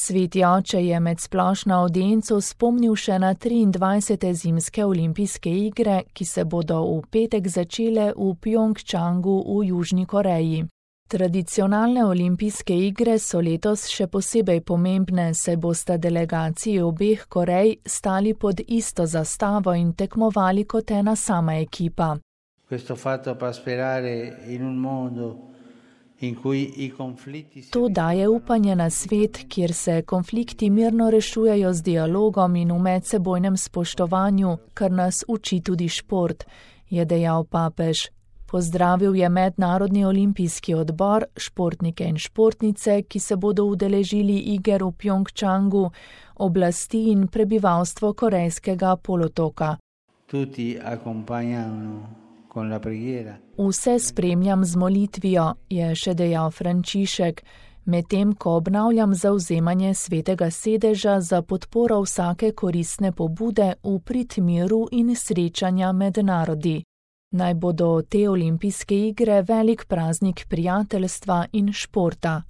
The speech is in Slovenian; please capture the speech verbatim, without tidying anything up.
Sveti oče je med splošno avdienco spomnil še na triindvajsete zimske olimpijske igre, ki se bodo v petek začele v Pjongčangu v Južni Koreji. Tradicionalne olimpijske igre so letos še posebej pomembne, saj bosta delegaciji obeh Korej stali pod isto zastavo in tekmovali kot ena sama ekipa. Questo fatto fa sperare in un mondo To daje upanje na svet, kjer se konflikti mirno rešujejo z dialogom in v medsebojnem spoštovanju, kar nas uči tudi šport, je dejal papež. Pozdravil je Mednarodni olimpijski odbor, športnike in športnice, ki se bodo udeležili iger v Pjongčangu, oblasti in prebivalstvo Korejskega polotoka. Tutti accompagnano. Vse spremljam z molitvijo, je še dejal Frančišek, medtem ko obnavljam zavzemanje svetega sedeža za podporo vsake koristne pobude v prid miru in srečanja med narodi. Naj bodo te olimpijske igre velik praznik prijateljstva in športa.